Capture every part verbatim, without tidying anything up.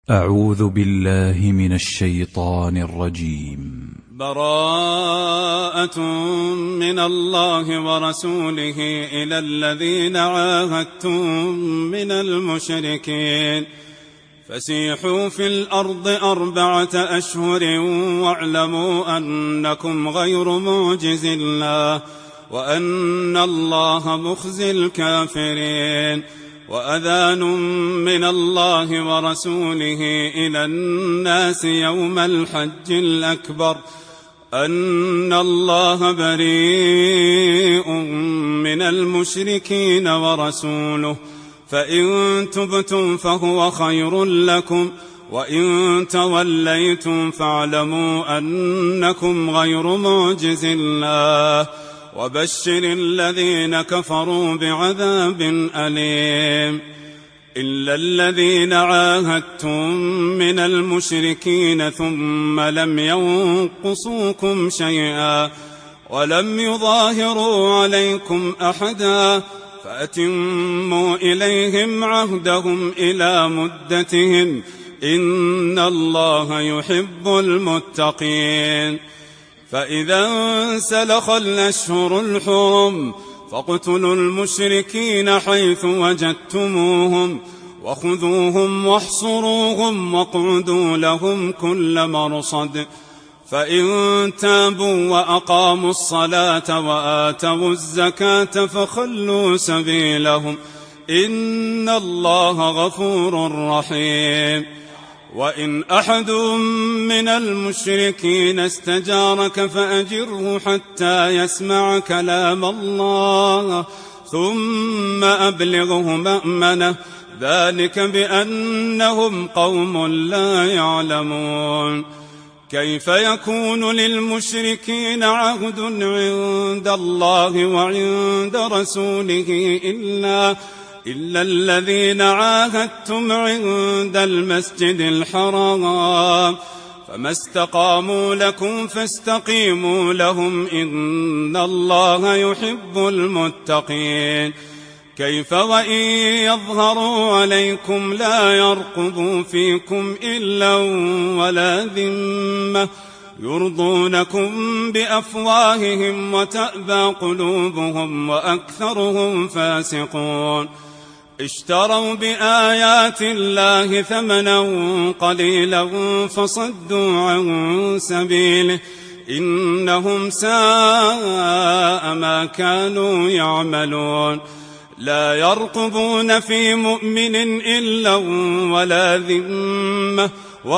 أعوذ بالله من الشيطان الرجيم. براءة من الله ورسوله إلى الذين عاهدتم من المشركين فسيحوا في الأرض أربعة أشهر واعلموا أنكم غير معجز الله وأن الله مخزي الكافرين. وأذان من الله ورسوله إلى الناس يوم الحج الأكبر أن الله بريء من المشركين ورسوله، فإن تبتم فهو خير لكم، وإن توليتم فاعلموا أنكم غير معجز الله، وبشر الذين كفروا بعذاب أليم. إلا الذين عاهدتم من المشركين ثم لم ينقصوكم شيئا ولم يظاهروا عليكم أحدا فأتموا إليهم عهدهم إلى مدتهم إن الله يحب المتقين. فإذا انسلخ الأشهر الحرم فاقتلوا المشركين حيث وجدتموهم وخذوهم واحصروهم واقعدوا لهم كل مرصد، فإن تابوا وأقاموا الصلاة وآتوا الزكاة فخلوا سبيلهم إن الله غفور رحيم. وإن أحد من المشركين استجارك فأجره حتى يسمع كلام الله ثم أبلغه مأمنه، ذلك بأنهم قوم لا يعلمون. كيف يكون للمشركين عهد عند الله وعند رسوله إلا إلا الذين عاهدتم عند المسجد الحرام، فما استقاموا لكم فاستقيموا لهم إن الله يحب المتقين. كيف وإن يظهروا عليكم لا يرقبوا فيكم إلا ولا ذمة يرضونكم بأفواههم وتأبى قلوبهم وأكثرهم فاسقون. اشتروا بآيات الله ثمنا قليلا فصدوا عن سبيله إنهم ساء ما كانوا يعملون. لا يرقبون في مؤمن إلا ولا ذمة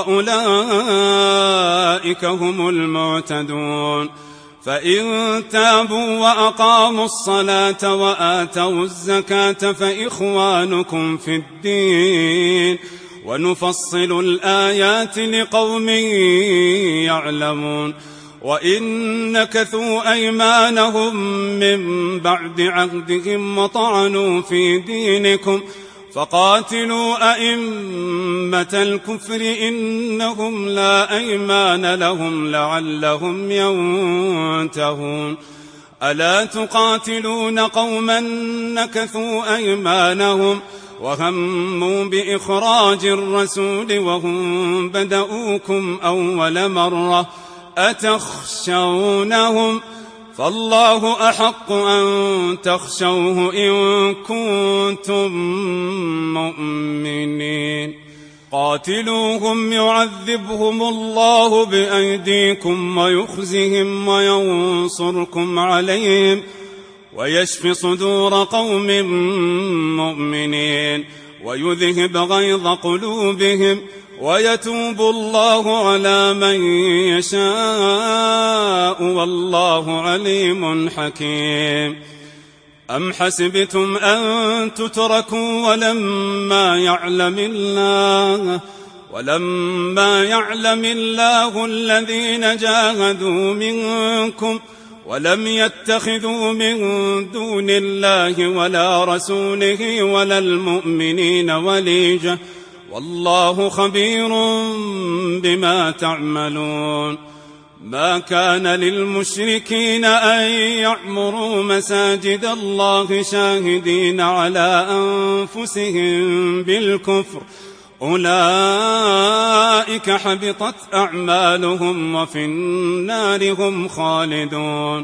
وأولئك هم المعتدون. فإن تابوا وأقاموا الصلاة وآتوا الزكاة فإخوانكم في الدين ونفصل الآيات لقوم يعلمون. وإن نكثوا أيمانهم من بعد عهدهم وطعنوا في دينكم فقاتلوا أئمة الكفر إنهم لا أيمان لهم لعلهم ينتهون. ألا تقاتلون قوما نكثوا أيمانهم وهموا بإخراج الرسول وهم بدؤوكم أول مرة أتخشونهم فالله أحق أن تخشوه إن كنتم مؤمنين. قاتلوهم يعذبهم الله بأيديكم ويخزهم وينصركم عليهم ويشف صدور قوم مؤمنين ويذهب غيظ قلوبهم ويتوب الله على من يشاء والله عليم حكيم. أم حسبتم أن تتركوا ولما يعلم الله ولما يعلم الله الذين جاهدوا منكم ولم يتخذوا من دون الله ولا رسوله ولا المؤمنين وليجة والله خبير بما تعملون. ما كان للمشركين أن يعمروا مساجد الله شاهدين على أنفسهم بالكفر أولئك أولئك حبطت أعمالهم وفي النار هم خالدون.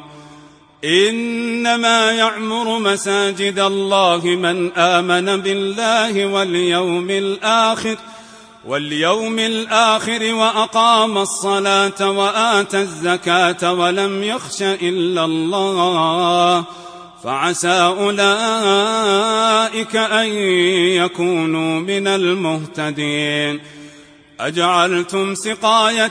إنما يعمر مساجد الله من آمن بالله واليوم الآخر واليوم الآخر وأقام الصلاة وآتى الزكاة ولم يخش إلا الله فعسى أولئك أن يكونوا من المهتدين. أجعلتم سقاية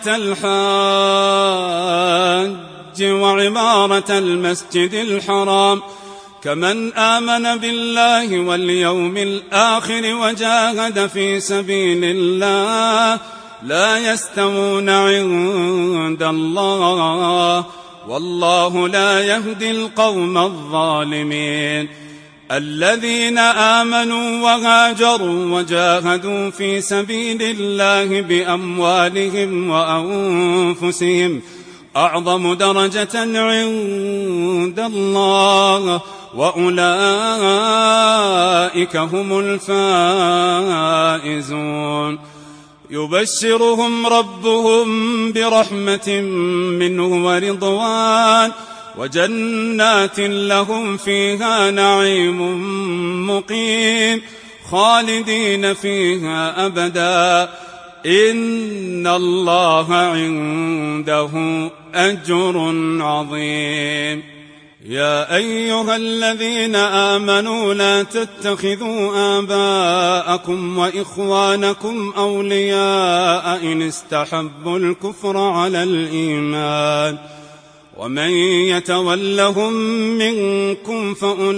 الحاج وعمارة المسجد الحرام كمن آمن بالله واليوم الآخر وجاهد في سبيل الله لا يستوون عند الله والله لا يهدي القوم الظالمين. الذين آمنوا وهاجروا وجاهدوا في سبيل الله بأموالهم وأنفسهم أعظم درجة عند الله وأولئك هم الفائزون. يبشرهم ربهم برحمة منه ورضوان وجنات لهم فيها نعيم مقيم خالدين فيها أبدا إن الله عنده أجر عظيم. يا أيها الذين آمنوا لا تتخذوا آباءكم وإخوانكم أولياء إن استحبوا الكفر على الإيمان ومن يتولهم منكم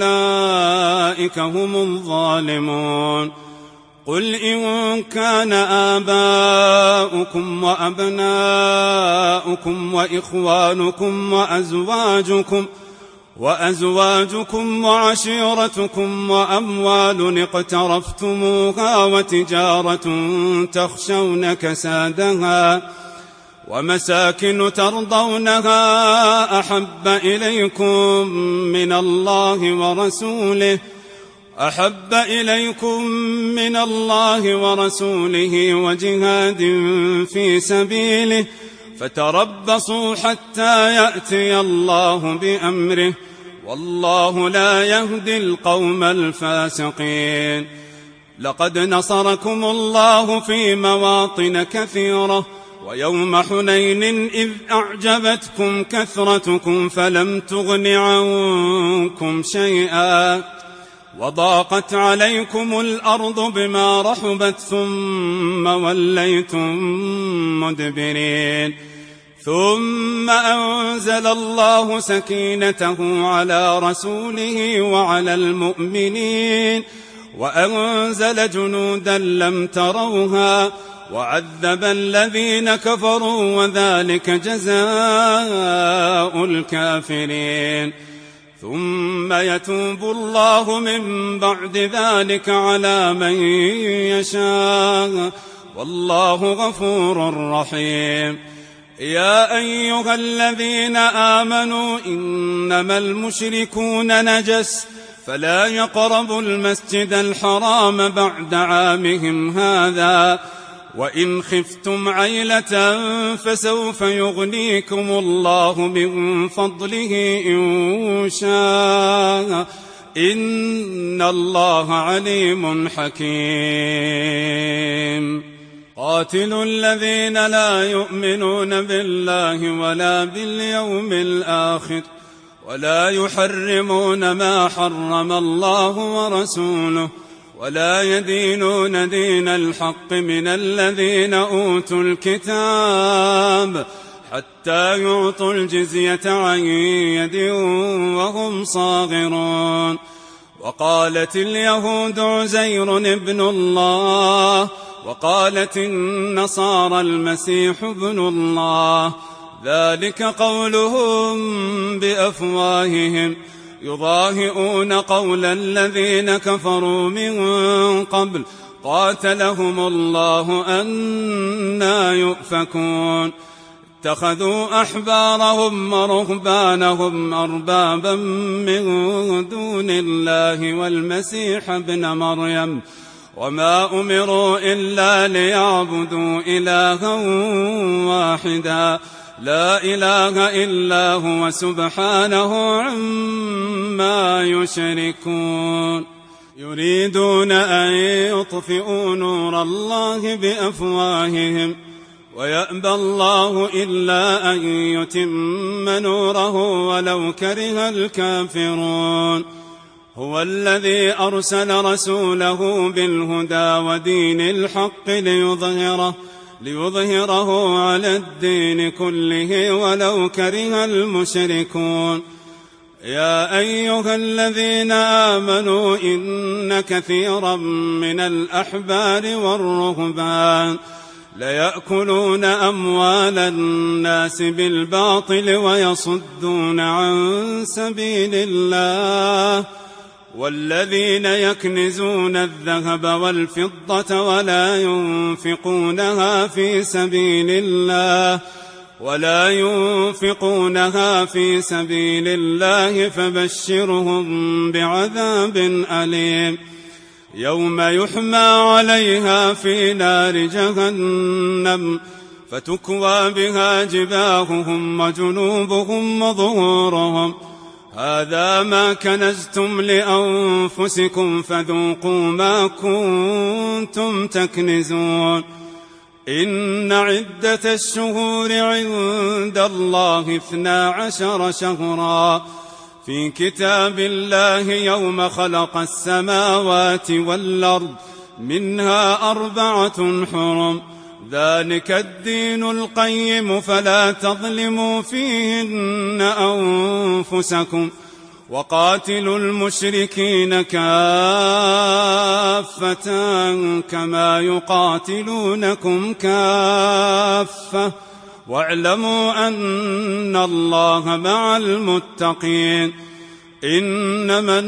فأولئك هم الظالمون. قل إن كان آباؤكم وأبناؤكم وإخوانكم وأزواجكم وأزواجكم وعشيرتكم وأموال اقترفتموها وتجارة تخشون كسادها ومساكن ترضونها أحب إليكم من الله ورسوله أحب إليكم من الله ورسوله وجهاد في سبيله فتربصوا حتى يأتي الله بأمره والله لا يهدي القوم الفاسقين. لقد نصركم الله في مواطن كثيرة ويوم حنين إذ أعجبتكم كثرتكم فلم تغن عنكم شيئا وضاقت عليكم الأرض بما رحبت ثم وليتم مدبرين. ثم أنزل الله سكينته على رسوله وعلى المؤمنين وأنزل جنودا لم تروها وعذب الذين كفروا وذلك جزاء الكافرين. ثم يتوب الله من بعد ذلك على من يشاء والله غفور رحيم. يا أيها الذين آمنوا إنما المشركون نجس فلا يقربوا المسجد الحرام بعد عامهم هذا وإن خفتم عيلة فسوف يغنيكم الله من فضله إن شاء إن الله عليم حكيم. قاتلوا الذين لا يؤمنون بالله ولا باليوم الآخر ولا يحرمون ما حرم الله ورسوله ولا يدينون دين الحق من الذين أوتوا الكتاب حتى يعطوا الجزية عن يد وهم صاغرون. وقالت اليهود عزير ابن الله وقالت النصارى المسيح ابن الله ذلك قولهم بأفواههم يضاهئون قول الذين كفروا من قبل قاتلهم الله أنى يؤفكون. اتخذوا أحبارهم ورهبانهم أربابا من دون الله والمسيح ابن مريم وما أمروا إلا ليعبدوا إلها واحدا لا إله إلا هو سبحانه عما يشركون يريدون أن يطفئوا نور الله بأفواههم ويأبى الله إلا أن يتم نوره ولو كره الكافرون هو الذي أرسل رسوله بالهدى ودين الحق ليظهره, ليظهره على الدين كله ولو كره المشركون يا أيها الذين آمنوا إن كثيرا من الأحبار والرهبان ليأكلون أموال الناس بالباطل ويصدون عن سبيل الله والذين يكنزون الذهب والفضة ولا ينفقونها في سبيل الله ولا ينفقونها في سبيل الله فبشرهم بعذاب أليم يوم يحمى عليها في نار جهنم فتكوى بها جباههم وجنوبهم وظهورهم هذا ما كنزتم لأنفسكم فذوقوا ما كنتم تكنزون إن عدة الشهور عند الله اثنا عشر شهرا في كتاب الله يوم خلق السماوات والأرض منها أربعة حرم ذلك الدين القيم فلا تظلموا فيهن أنفسكم وقاتلوا المشركين كافة كما يقاتلونكم كافة واعلموا أن الله مع المتقين إنما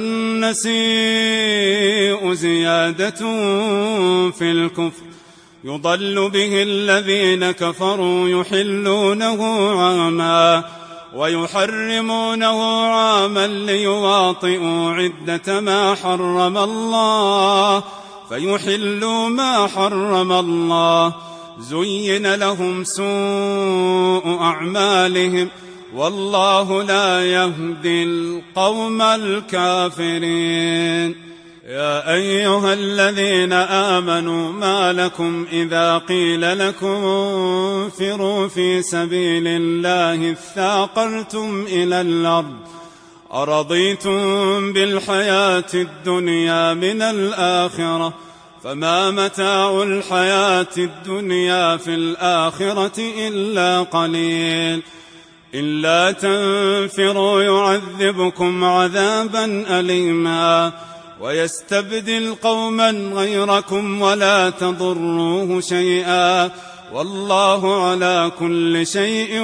النسيء زيادة في الكفر يضل به الذين كفروا يحلونه عاما ويحرمونه عاما ليواطئوا عدة ما حرم الله فيحلوا ما حرم الله زين لهم سوء أعمالهم والله لا يهدي القوم الكافرين يا أيها الذين آمنوا ما لكم إذا قيل لكم انفروا في سبيل الله اثاقلتم إلى الأرض أرضيتم بالحياة الدنيا من الآخرة فما متاع الحياة الدنيا في الآخرة إلا قليل إلا تنفروا يعذبكم عذابا أليما ويستبدل قوما غيركم ولا تضروه شيئا والله على كل شيء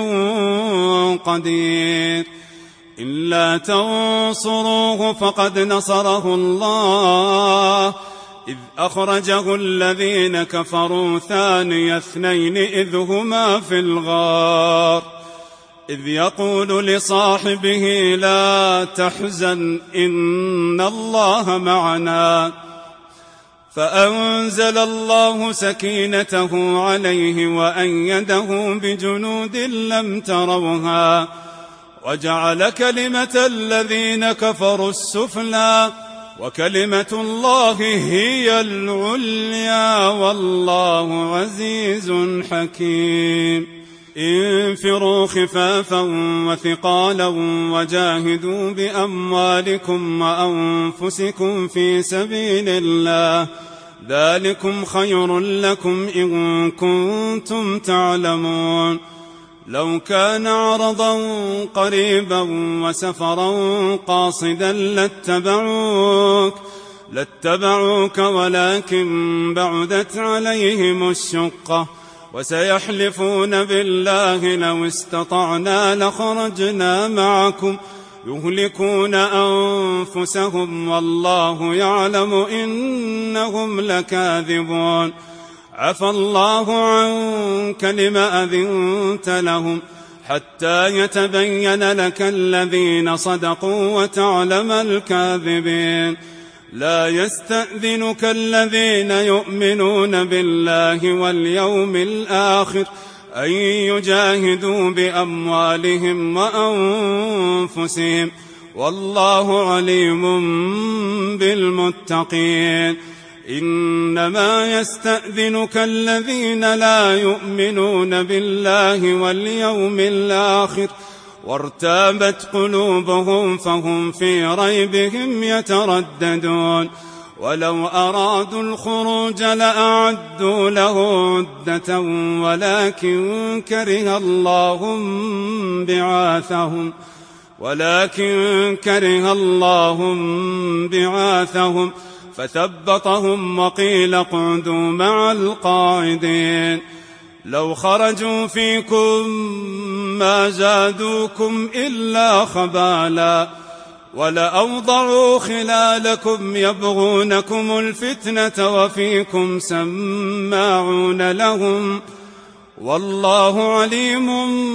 قدير إلا تنصروه فقد نصره الله إذ أخرجه الذين كفروا ثاني اثنين إذ هما في الغار إذ يقول لصاحبه لا تحزن إن الله معنا فأنزل الله سكينته عليه وأيده بجنود لم تروها وجعل كلمة الذين كفروا السفلى وكلمة الله هي العليا والله عزيز حكيم انفروا خفافا وثقالا وجاهدوا بأموالكم وأنفسكم في سبيل الله ذلكم خير لكم إن كنتم تعلمون لو كان عرضا قريبا وسفرا قاصدا لاتبعوك لاتبعوك ولكن بعدت عليهم الشقة وسيحلفون بالله لو استطعنا لخرجنا معكم يهلكون أنفسهم والله يعلم إنهم لكاذبون عفى الله عنك لم أذنت لهم حتى يتبين لك الذين صدقوا وتعلم الكاذبين لا يستأذنك الذين يؤمنون بالله واليوم الآخر أن يجاهدوا بأموالهم وأنفسهم والله عليم بالمتقين. إنما يستأذنك الذين لا يؤمنون بالله واليوم الآخر وارتابت قلوبهم فهم في ريبهم يترددون. ولو أرادوا الخروج لأعدوا له عدة ولكن كره الله بعاثهم ولكن كره الله بعاثهم فثبطهم وقيل اقعدوا مع القاعدين. لو خرجوا فيكم ما زادوكم إلا خبالا ولأوضعوا خلالكم يبغونكم الفتنة وفيكم سماعون لهم والله عليم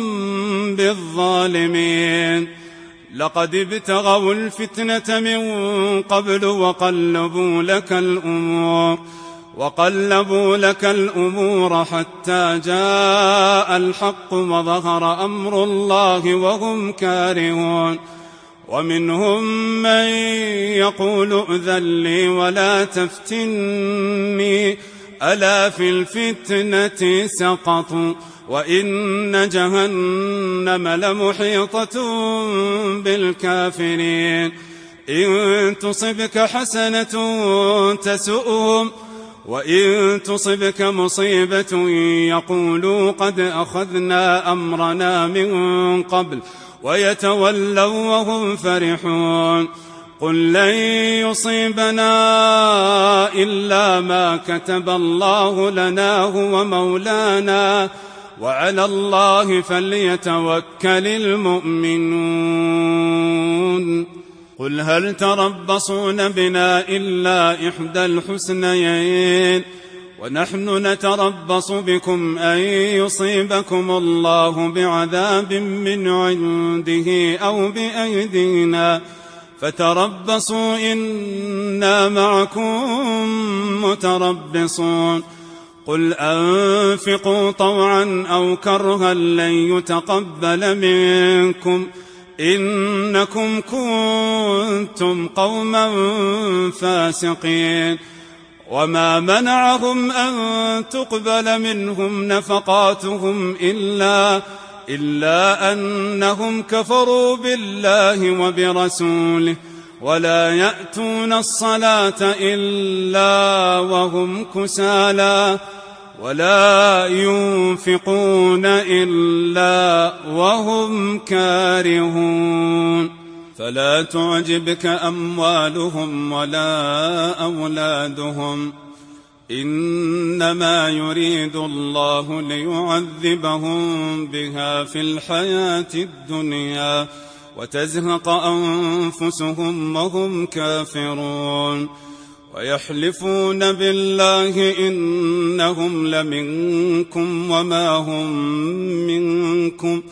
بالظالمين. لقد ابتغوا الفتنة من قبل وقلبوا لك الأمور وقلبوا لك الأمور حتى جاء الحق وظهر أمر الله وهم كارهون. ومنهم من يقول ائذن لي ولا تفتني ألا في الفتنة سقطوا وإن جهنم لمحيطة بالكافرين. إن تصبك حسنة تسؤهم وإن تصبك مصيبة يقولوا قد أخذنا أمرنا من قبل ويتولوا وهم فرحون. قل لن يصيبنا إلا ما كتب الله لنا هو مولانا وعلى الله فليتوكل المؤمنون. قل هل تربصون بنا إلا إحدى الحسنيين ونحن نتربص بكم أن يصيبكم الله بعذاب من عنده أو بأيدينا فتربصوا إنا معكم متربصون. قل أنفقوا طوعا أو كرها لن يتقبل منكم إنكم كنتم قوما فاسقين. وما منعهم أن تقبل منهم نفقاتهم إلا, إلا أنهم كفروا بالله وبرسوله ولا يأتون الصلاة إلا وهم كسالى ولا ينفقون إلا وهم كارهون. فلا تعجبك أموالهم ولا أولادهم إنما يريد الله ليعذبهم بها في الحياة الدنيا وتزهق أنفسهم وهم كافرون. ويحلفون بالله إنهم لمنكم وما هم منكم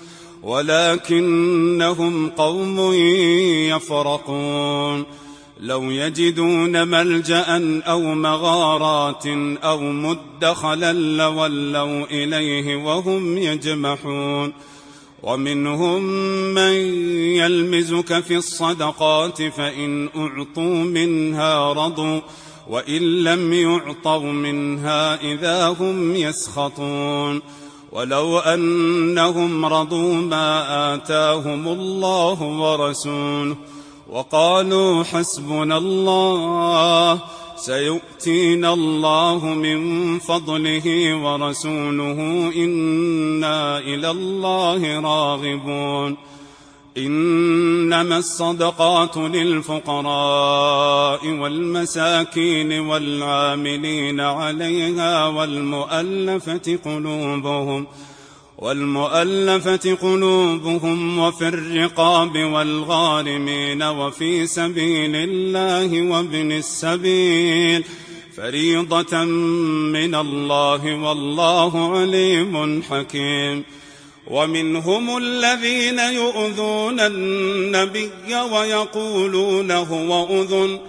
ولكنهم قوم يفرقون. لو يجدون ملجأ أو مغارات أو مدخلا لولوا إليه وهم يجمحون. ومنهم من يلمزك في الصدقات فإن أعطوا منها رضوا وإن لم يعطوا منها إذا هم يسخطون. ولو أنهم رضوا ما آتاهم الله ورسوله وقالوا حسبنا الله سيؤتينا الله من فضله ورسوله إنا إلى الله راغبون. إنما الصدقات للفقراء والمساكين والعاملين عليها والمؤلفة قلوبهم والمؤلفة قلوبهم وفي الرقاب والغارمين وفي سبيل الله وابن السبيل فريضة من الله والله عليم حكيم. ومنهم الذين يؤذون النبي ويقولون هو أذن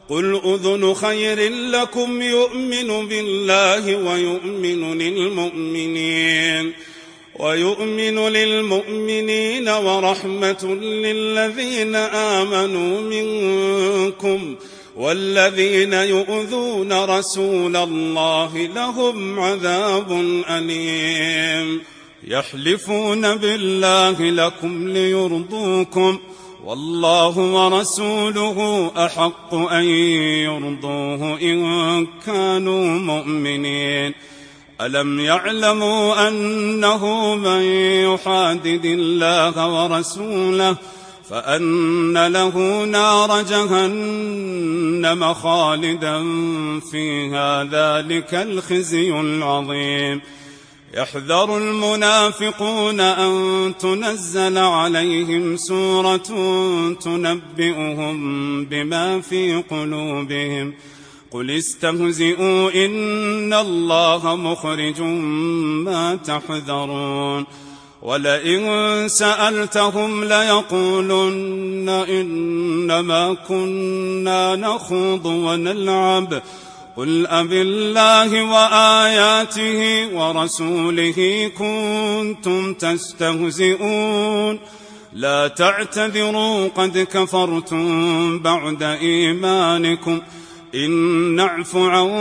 قل أذن خير لكم يؤمن بالله ويؤمن للمؤمنين ويؤمن للمؤمنين ورحمة للذين آمنوا منكم والذين يؤذون رسول الله لهم عذاب أليم يحلفون بالله لكم ليرضوكم والله ورسوله أحق أن يرضوه إن كانوا مؤمنين ألم يعلموا أنه من يحادد الله ورسوله فأن له نار جهنم خالدا فيها ذلك الخزي العظيم يحذر المنافقون أن تنزل عليهم سورة تنبئهم بما في قلوبهم قل استهزئوا إن الله مخرج ما تحذرون ولئن سألتهم ليقولن إنما كنا نخوض ونلعب قل أبالله وآياته ورسوله كنتم تستهزئون لا تعتذروا قد كفرتم بعد إيمانكم إن نعف عن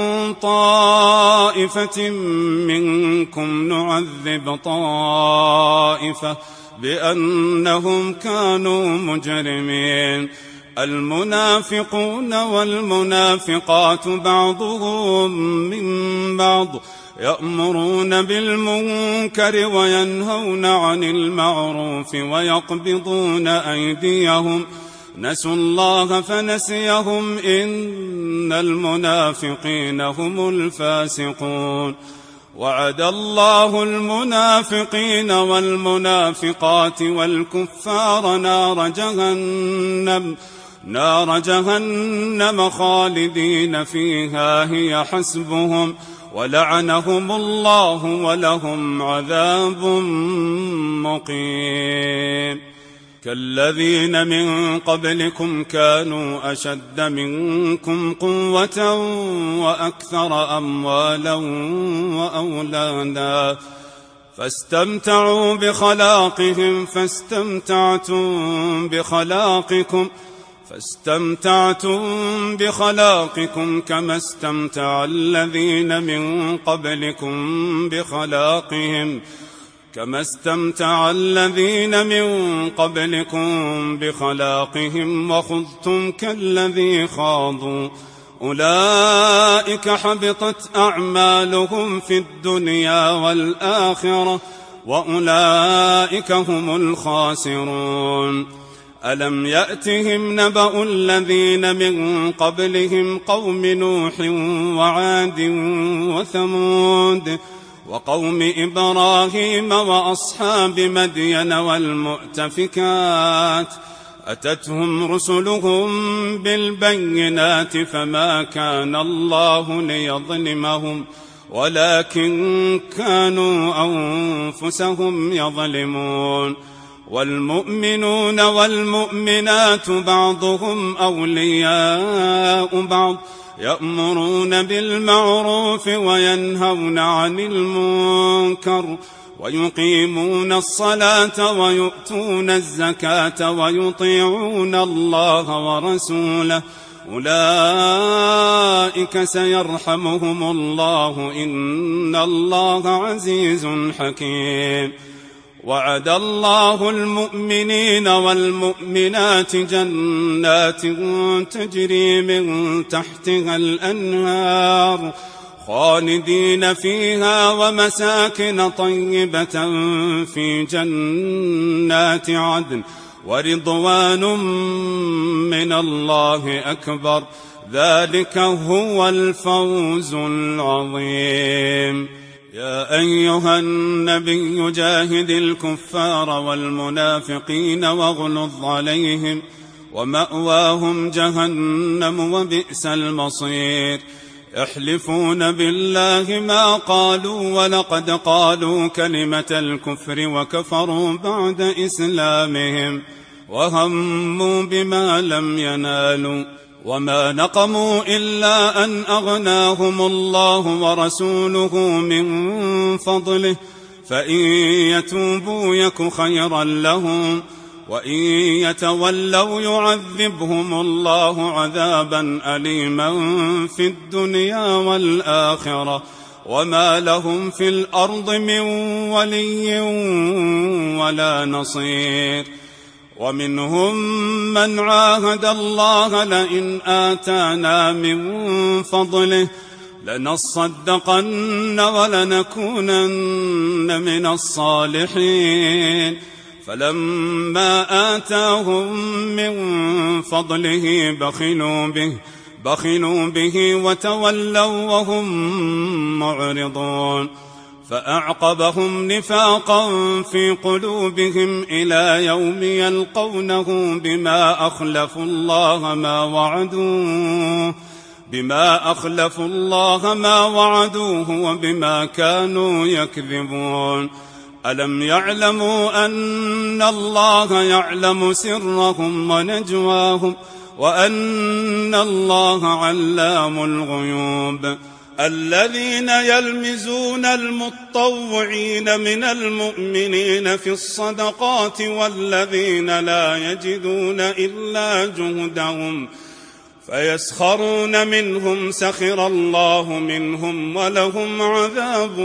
طائفة منكم نعذب طائفة بأنهم كانوا مجرمين المنافقون والمنافقات بعضهم من بعض يأمرون بالمنكر وينهون عن المعروف ويقبضون أيديهم نسوا الله فنسيهم إن المنافقين هم الفاسقون وعد الله المنافقين والمنافقات والكفار نار جهنم نار جهنم خالدين فيها هي حسبهم ولعنهم الله ولهم عذاب مقيم كالذين من قبلكم كانوا أشد منكم قوة وأكثر أموالا وأولادا فاستمتعوا بخلاقهم فاستمتعتم بخلاقكم فاستمتعتم بخلاقكم كما استمتع الذين من قبلكم بخلاقهم كما استمتع الذين من قبلكم بخلاقهم وخذتم كالذي خاضوا أولئك حبطت أعمالهم في الدنيا والآخرة وأولئك هم الخاسرون ألم يأتهم نبأ الذين من قبلهم قوم نوح وعاد وثمود وقوم إبراهيم وأصحاب مدين والمؤتفكات أتتهم رسلهم بالبينات فما كان الله ليظلمهم ولكن كانوا أنفسهم يظلمون والمؤمنون والمؤمنات بعضهم أولياء بعض يأمرون بالمعروف وينهون عن المنكر ويقيمون الصلاة ويؤتون الزكاة ويطيعون الله ورسوله أولئك سيرحمهم الله إن الله عزيز حكيم وعد الله المؤمنين والمؤمنات جنات تجري من تحتها الأنهار خالدين فيها ومساكن طيبة في جنات عدن ورضوان من الله أكبر ذلك هو الفوز العظيم يا أيها النبي جاهد الكفار والمنافقين واغلظ عليهم ومأواهم جهنم وبئس المصير يحلفون بالله ما قالوا ولقد قالوا كلمة الكفر وكفروا بعد إسلامهم وهموا بما لم ينالوا وما نقموا إلا أن أغناهم الله ورسوله من فضله فإن يتوبوا يك خيرا لهم وإن يتولوا يعذبهم الله عذابا أليما في الدنيا والآخرة وما لهم في الأرض من ولي ولا نصير. ومنهم من عاهد الله لئن آتانا من فضله لنصدقن ولنكونن من الصالحين فلما آتاهم من فضله بخلوا به بخلوا به وتولوا وهم معرضون فأعقبهم نفاقا في قلوبهم إلى يوم يلقونه بما أخلفوا الله ما وعدوه بما أخلفوا الله ما وعدوه وبما كانوا يكذبون. ألم يعلموا أن الله يعلم سرهم ونجواهم وأن الله علام الغيوب. الذين يلمزون المطوعين من المؤمنين في الصدقات والذين لا يجدون إلا جهدهم فيسخرون منهم سخر الله منهم ولهم عذاب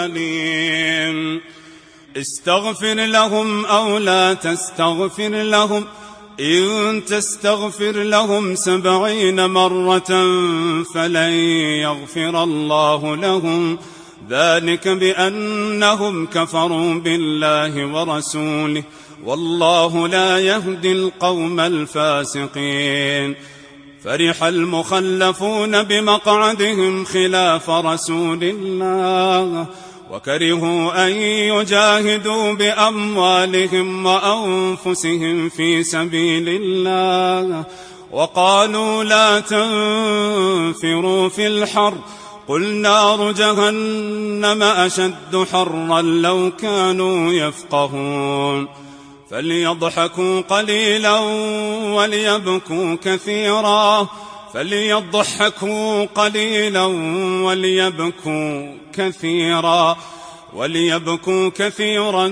أليم. استغفر لهم أو لا تستغفر لهم إن تستغفر لهم سبعين مرة فلن يغفر الله لهم ذلك بأنهم كفروا بالله ورسوله والله لا يهدي القوم الفاسقين. فرح المخلفون بمقعدهم خلاف رسول الله وكرهوا أن يجاهدوا بأموالهم وأنفسهم في سبيل الله وقالوا لا تنفروا في الحر قل نار جهنم أشد حرا لو كانوا يفقهون. فليضحكوا قليلا وليبكوا كثيرا فليضحكوا قليلا وليبكوا كثيرا وليبكوا كثيرا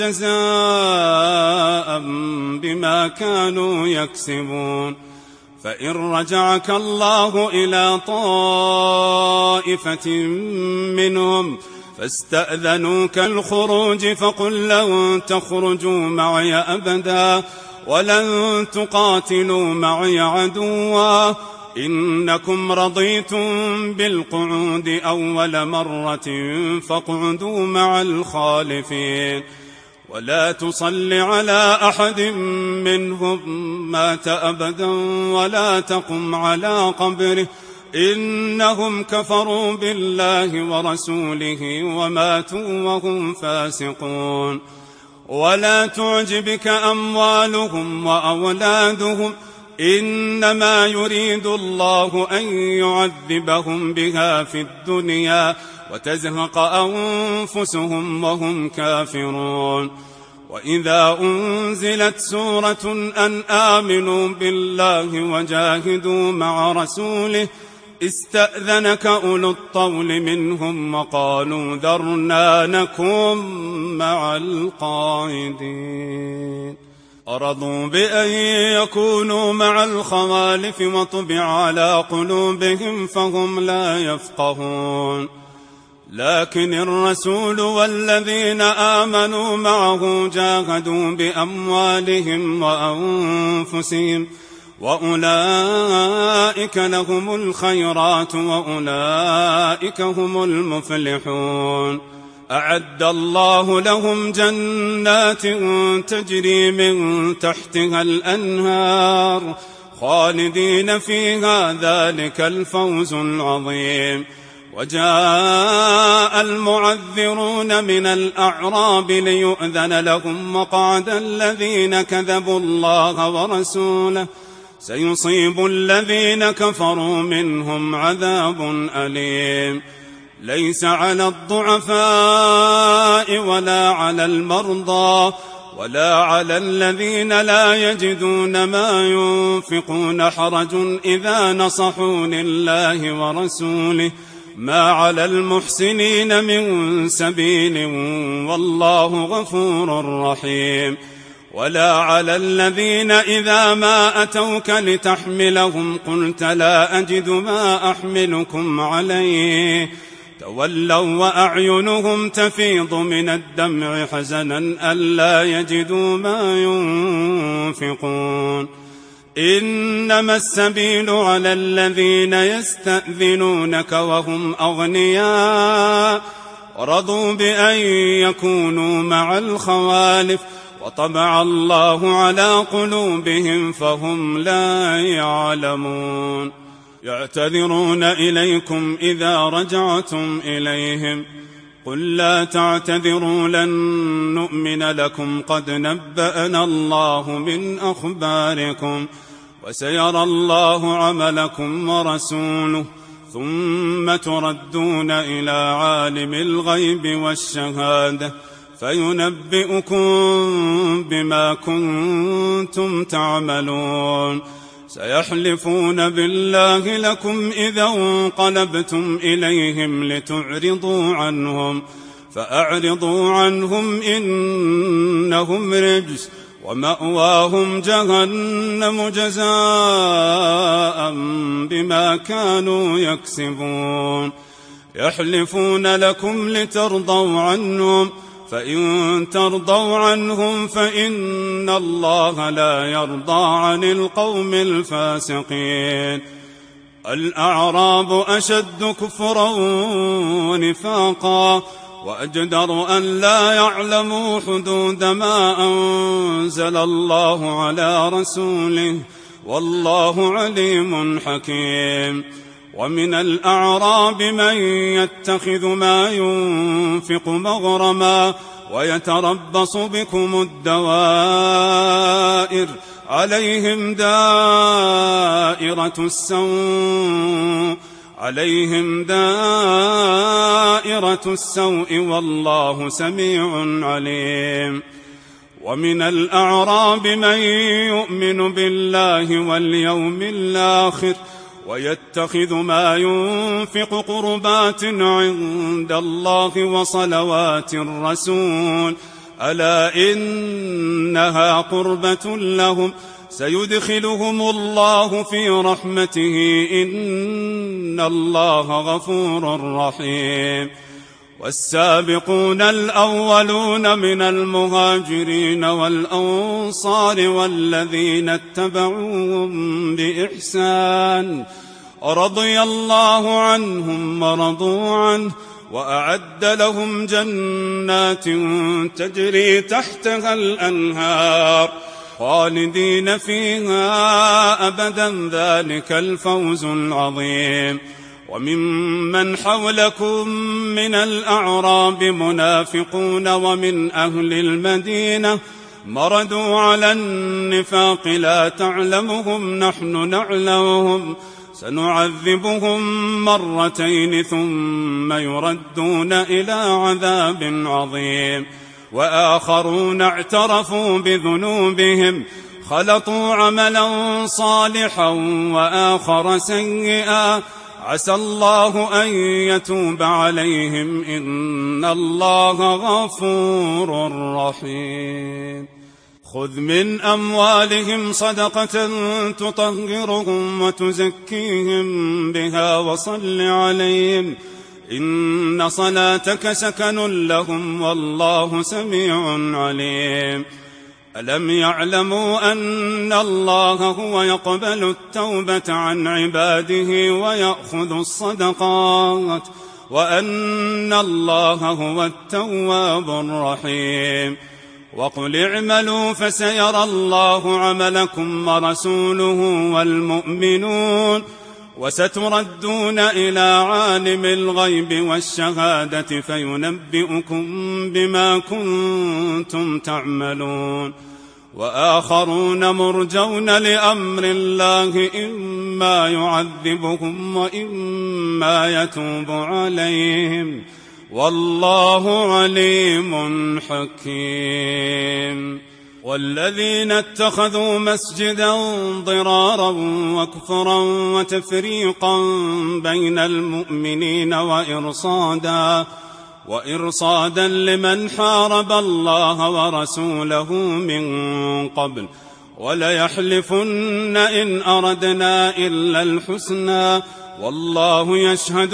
جزاء بما كانوا يكسبون. فإن رجعك الله إلى طائفة منهم فاستأذنوك الخروج فقل لن تخرجوا معي أبدا ولن تقاتلوا معي عدوا إنكم رضيتم بالقعود أول مرة فاقعدوا مع الخالفين ولا تصل على أحد منهم مات أبدا ولا تقم على قبره إنهم كفروا بالله ورسوله وماتوا وهم فاسقون. ولا تعجبك أموالهم وأولادهم إنما يريد الله أن يعذبهم بها في الدنيا وتزهق أنفسهم وهم كافرون. وإذا أنزلت سورة أن آمنوا بالله وجاهدوا مع رسوله استأذنك أولو الطول منهم وقالوا ذرنا نكن مع القاعدين. أرضوا بأن يكونوا مع الخوالف وطبع على قلوبهم فهم لا يفقهون. لكن الرسول والذين آمنوا معه جاهدوا بأموالهم وأنفسهم وأولئك لهم الخيرات وأولئك هم المفلحون. أعد الله لهم جنات تجري من تحتها الأنهار خالدين فيها ذلك الفوز العظيم. وجاء المعذرون من الأعراب ليؤذن لهم وقعد الذين كذبوا الله ورسوله سيصيب الذين كفروا منهم عذاب أليم. ليس على الضعفاء ولا على المرضى ولا على الذين لا يجدون ما ينفقون حرج إذا نصحوا لله ورسوله ما على المحسنين من سبيل والله غفور رحيم. ولا على الذين إذا ما أتوك لتحملهم قلت لا أجد ما أحملكم عليه تولوا وأعينهم تفيض من الدمع حزنا ألا يجدوا ما ينفقون. إنما السبيل على الذين يستأذنونك وهم أغنياء ورضوا بأن يكونوا مع الخوالف وطبع الله على قلوبهم فهم لا يعلمون. يعتذرون إليكم إذا رجعتم إليهم قل لا تعتذروا لن نؤمن لكم قد نبأنا الله من أخباركم وسيرى الله عملكم ورسوله ثم تردون إلى عالم الغيب والشهادة فينبئكم بما كنتم تعملون. سيحلفون بالله لكم إذا انقلبتم إليهم لتعرضوا عنهم فأعرضوا عنهم إنهم رجس ومأواهم جهنم جزاء بما كانوا يكسبون. يحلفون لكم لترضوا عنهم فإن ترضوا عنهم فإن الله لا يرضى عن القوم الفاسقين. الأعراب أشد كفرا ونفاقا وأجدر أن لا يعلموا حدود ما أنزل الله على رسوله والله عليم حكيم. ومن الأعراب من يتخذ ما ينفق مغرما ويتربص بكم الدوائر عليهم دائرة السوء عليهم دائرة السوء والله سميع عليم. ومن الأعراب من يؤمن بالله واليوم الآخر ويتخذ ما ينفق قربات عند الله وصلوات الرسول ألا إنها قربة لهم سيدخلهم الله في رحمته إن الله غفور رحيم. والسابقون الأولون من المهاجرين والأنصار والذين اتبعوهم بإحسان رضي الله عنهم ورضوا عنه وأعد لهم جنات تجري تحتها الأنهار خالدين فيها أبدا ذلك الفوز العظيم. وممن حولكم من الأعراب منافقون ومن أهل المدينة مردوا على النفاق لا تعلمهم نحن نعلمهم سنعذبهم مرتين ثم يردون إلى عذاب عظيم. وآخرون اعترفوا بذنوبهم خلطوا عملا صالحا وآخر سيئا عسى الله أن يتوب عليهم إن الله غفور رحيم. خذ من أموالهم صدقة تطهرهم وتزكيهم بها وصل عليهم إن صلاتك سكن لهم والله سميع عليم. ألم يعلموا أن الله هو يقبل التوبة عن عباده ويأخذ الصدقات وأن الله هو التواب الرحيم. وقل اعملوا فسيرى الله عملكم ورسوله والمؤمنون وستردون إلى عالم الغيب والشهادة فينبئكم بما كنتم تعملون. وآخرون مرجون لأمر الله إما يعذبهم وإما يتوب عليهم والله عليم حكيم. والذين اتخذوا مسجدا ضرارا وكفرا وتفريقا بين المؤمنين وإرصادا وإرصادا لمن حارب الله ورسوله من قبل وليحلفن إن أردنا إلا الحسنى والله يشهد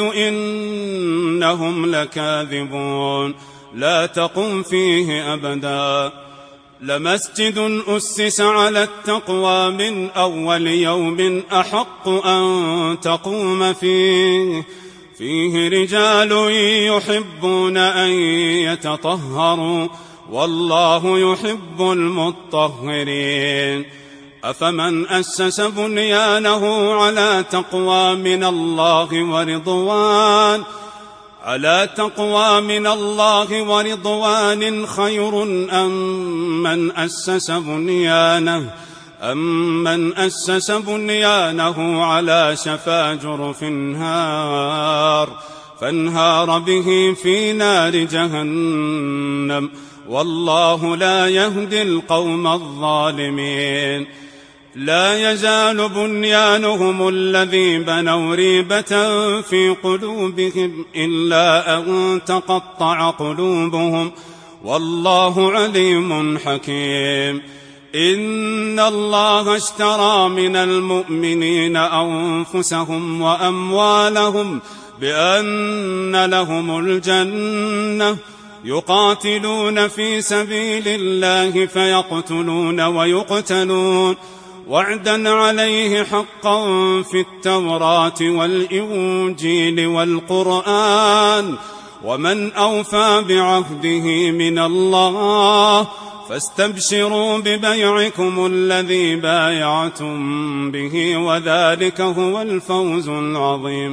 إنهم لكاذبون. لا تقم فيه أبدا لمسجد أسس على التقوى من أول يوم أحق أن تقوم فيه فيه رجال يحبون أن يتطهروا والله يحب المطهرين. أفمن أسس بنيانه على تقوى من الله ورضوان على تقوى من الله ورضوان خير أم من أسس بنيانه أم من أسس بنيانه على شفا جرف هار فانهار به في نار جهنم والله لا يهدي القوم الظالمين. لا يزال بنيانهم الذي بنوا ريبة في قلوبهم إلا أن تقطع قلوبهم والله عليم حكيم. إن الله اشترى من المؤمنين أنفسهم وأموالهم بأن لهم الجنة يقاتلون في سبيل الله فيقتلون ويقتلون وعدا عليه حقا في التوراة والإنجيل والقرآن ومن أوفى بعهده من الله فاستبشروا ببيعكم الذي بايعتم به وذلك هو الفوز العظيم.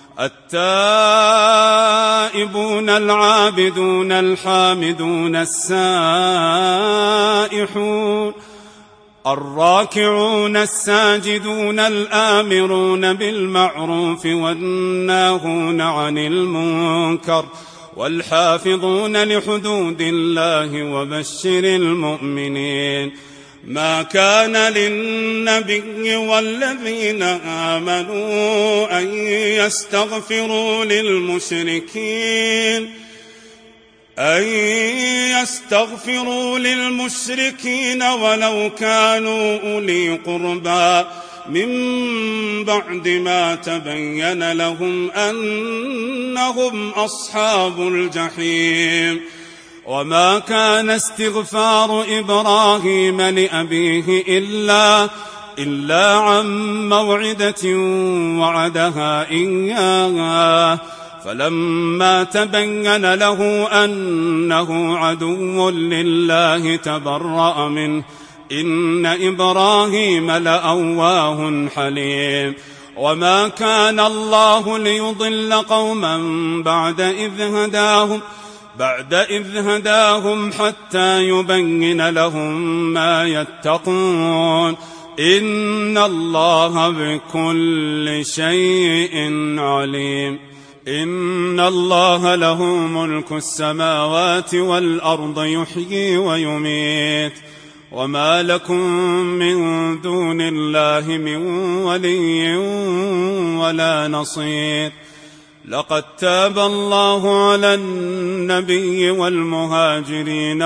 التائبون العابدون الحامدون السائحون الراكعون الساجدون الآمرون بالمعروف والناهون عن المنكر والحافظون لحدود الله وبشر المؤمنين. ما كان للنبي والذين آمنوا أن يستغفروا للمشركين أن يستغفروا للمشركين ولو كانوا أولي قربى من بعد ما تبين لهم أنهم أصحاب الجحيم. وما كان استغفار إبراهيم لأبيه إلا إلا عن موعدة وعدها إياه فلما تبين له أنه عدو لله تبرأ منه إن إبراهيم لأواه حليم. وما كان الله ليضل قوما بعد إذ هداهم بعد إذ هداهم حتى يبين لهم ما يتقون إن الله بكل شيء عليم. إن الله له ملك السماوات والأرض يحيي ويميت وما لكم من دون الله من ولي ولا نصير. لقد تاب الله على النبي والمهاجرين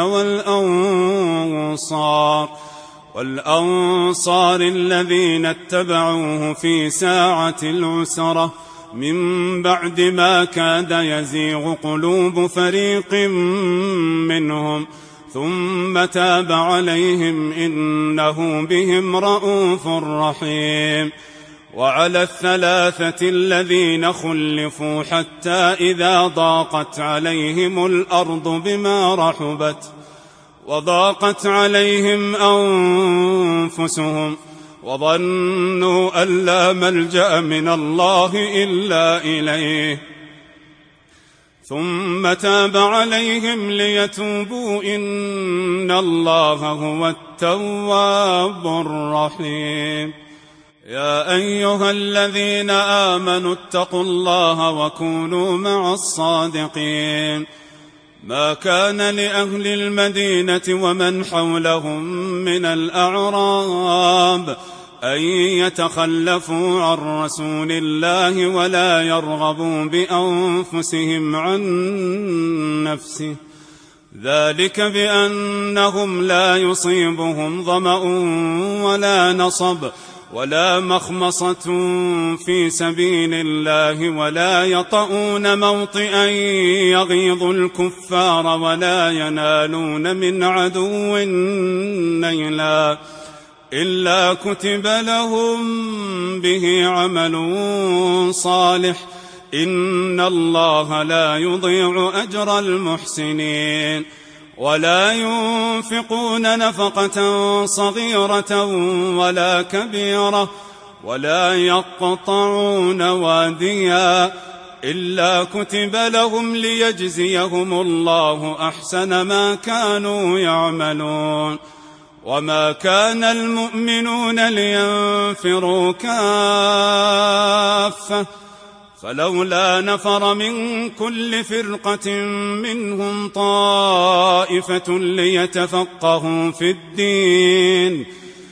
والأنصار والأنصار الذين اتبعوه في ساعة العسرة من بعد ما كاد يزيغ قلوب فريق منهم ثم تاب عليهم إنه بهم رءوف رحيم. وعلى الثلاثة الذين خلفوا حتى إذا ضاقت عليهم الأرض بما رحبت وضاقت عليهم أنفسهم وظنوا أن لا ملجأ من الله إلا إليه ثم تاب عليهم ليتوبوا إن الله هو التواب الرحيم. يا أيها الذين آمنوا اتقوا الله وكونوا مع الصادقين ما كان لأهل المدينة ومن حولهم من الأعراب أن يتخلفوا عن رسول الله ولا يرغبوا بأنفسهم عن نفسه ذلك بأنهم لا يصيبهم ظمأ ولا نصب ولا مخمصة في سبيل الله ولا يطؤون موطئا يغيظ الكفار ولا ينالون من عدو نيلا إلا كتب لهم به عمل صالح إن الله لا يضيع أجر المحسنين ولا ينفقون نفقة صغيرة ولا كبيرة ولا يقطعون واديا إلا كتب لهم ليجزيهم الله أحسن ما كانوا يعملون وما كان المؤمنون لينفروا كافة فلولا نفر من كل فرقة منهم طائفة ليتفقهوا في الدين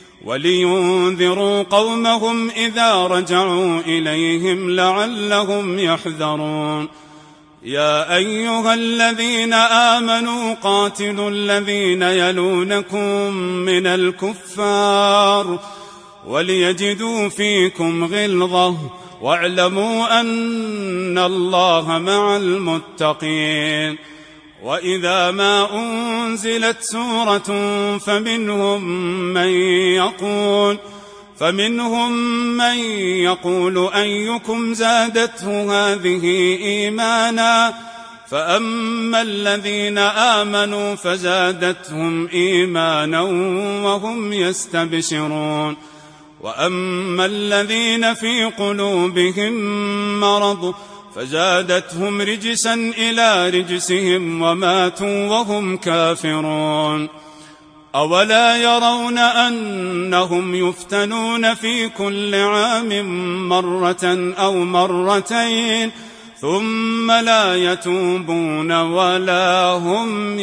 ولينذروا قومهم إذا رجعوا إليهم لعلهم يحذرون يا أيها الذين آمنوا قاتلوا الذين يلونكم من الكفار وليجدوا فيكم غلظة واعلموا أن الله مع المتقين وإذا ما أنزلت سورة فمنهم من يقول فمنهم من يقول أيكم زادته هذه إيمانا فأما الذين آمنوا فزادتهم إيمانا وهم يستبشرون وأما الذين في قلوبهم مرض فزادتهم رجسا إلى رجسهم وماتوا وهم كافرون أولا يرون أنهم يفتنون في كل عام مرة أو مرتين ثم لا يتوبون ولا هم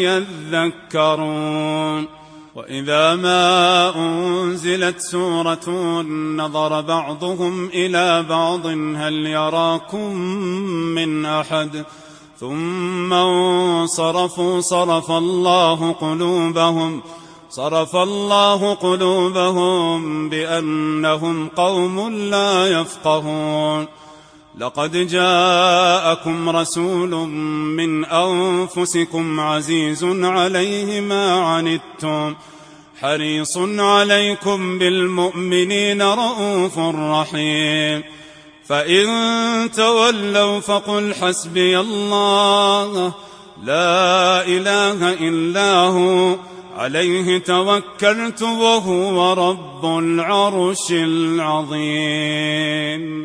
يذكرون وإذا ما أنزلت سورة نظر بعضهم إلى بعض هل يراكم من أحد ثم انصرفوا صرف الله قلوبهم صرف الله قلوبهم بأنهم قوم لا يفقهون لقد جاءكم رسول من أنفسكم عزيز عليه ما عنتم حريص عليكم بالمؤمنين رؤوف رحيم فإن تولوا فقل حسبي الله لا إله إلا هو عليه توكلت وهو رب العرش العظيم.